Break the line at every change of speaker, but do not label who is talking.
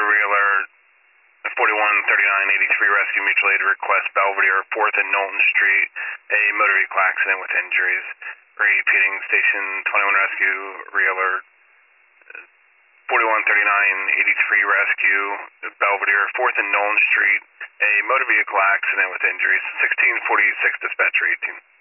alert. 413983 rescue mutual aid request Belvedere, 4th and Knowlton Street. A motor vehicle accident with injuries. Repeating station 21 rescue, re-alert. 413983 rescue Belvedere, 4th and Knowlton Street. A motor vehicle accident with injuries. 1646 dispatcher 18.